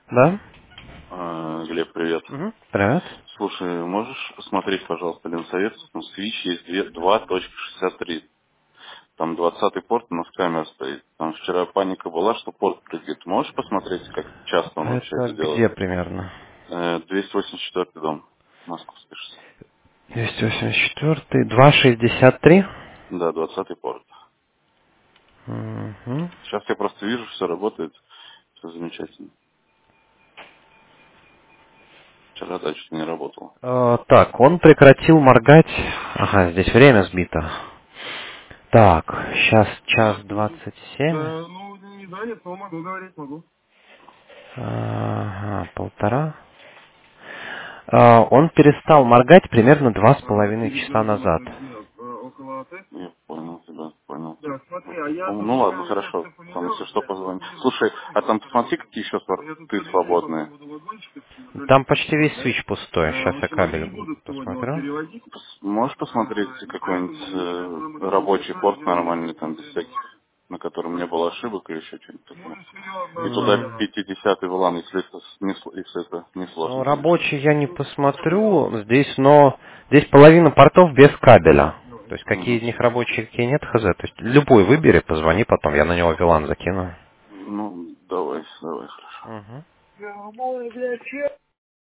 Да? Глеб, привет. Угу. Привет. Слушай, можешь посмотреть, пожалуйста, Ленсовет? На Switch есть 2.63. Там 20-й порт, у нас камера стоит. Там вчера паника была, что порт прыгает. Можешь посмотреть, как часто он вообще Это это где делает? примерно? 284 дом. Московский шоссе. 284, 263. Да, 20-й порт. Угу. Сейчас я просто вижу, все работает. Все замечательно. Вчера дальше не работало. Так, он прекратил моргать. Ага, здесь время сбито. Так, сейчас час 27. Ну, не занят, но могу говорить, могу. Ага, полтора. Он перестал моргать примерно 2,5 часа назад. Я понял тебя, понял. Да, смотри, а я... Ну ладно, хорошо. Там, если что, позвони. Слушай, а там посмотри, какие еще порты свободные. Там почти весь свич пустой. Сейчас я кабель посмотрю. Можешь посмотреть какой-нибудь рабочий порт нормальный, там, без всяких, на котором не было ошибок или еще что-нибудь такое? И туда 50-й вылан, если это не Ну, сложно, конечно. рабочий я не посмотрю здесь, но здесь половина портов без кабеля. То есть какие Мгм. из них рабочие, какие нет, хз. То есть любой выбери, позвони потом, я на него вилан закину. Ну, давай, хорошо. Угу. Мой, блядь,